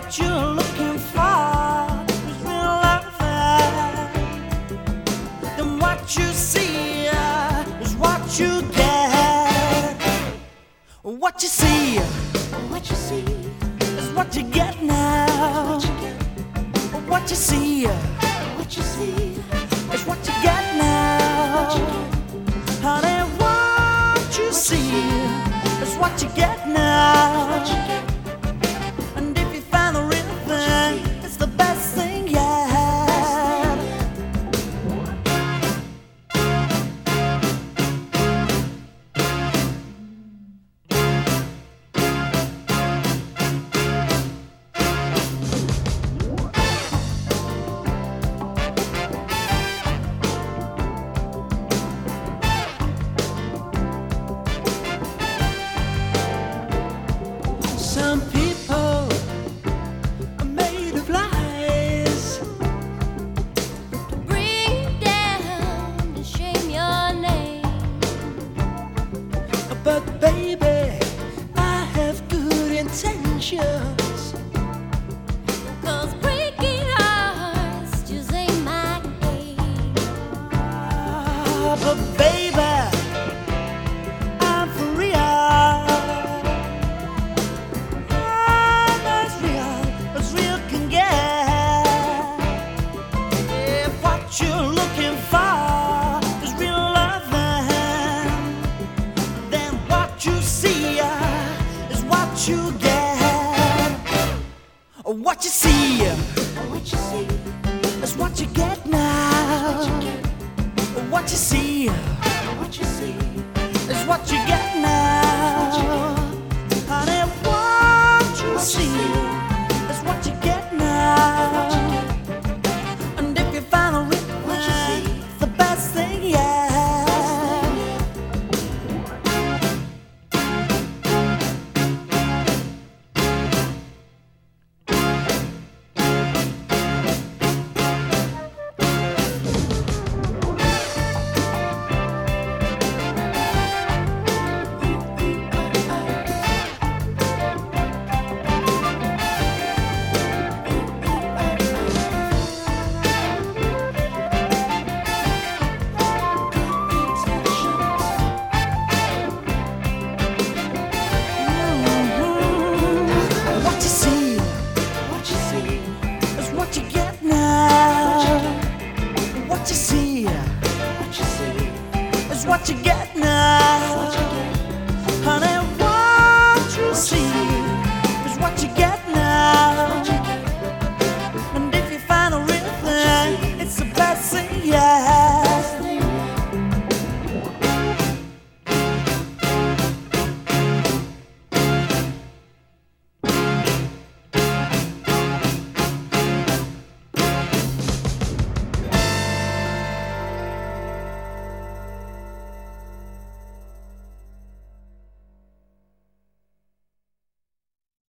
what you're looking for is real love, then what you see is what you get. What you see is what you get now. What you see is what you get now. Honey, what you see is what you get now. And if you find the real thing, it's the best thing yet. Some people are made of lies To bring down, to shame your name. but baby, I have good intentions. 'Cause breaking hearts just ain't my game. But baby, I'm for real. I'm as real can get. If what you're looking for is real love, then what you see is what you get. What you see is what you get now. What you see is what you get